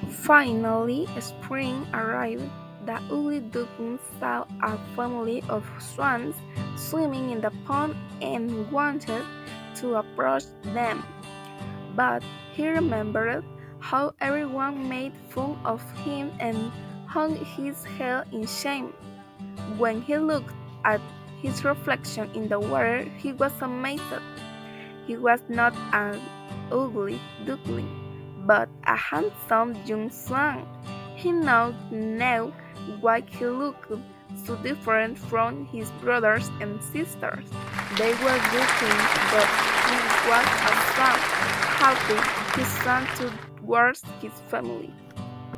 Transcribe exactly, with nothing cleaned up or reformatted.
Finally, spring arrived. The ugly duckling saw a family of swans swimming in the pond and wanted to approach them. But he remembered how everyone made fun of him and hung his head in shame. When he looked at his reflection in the water, he was amazed. He was not an ugly duckling, but a handsome young swan. He now knew why he looked so different from his brothers and sisters. They were ducklings, but he was a swan, happy he swam towards his family.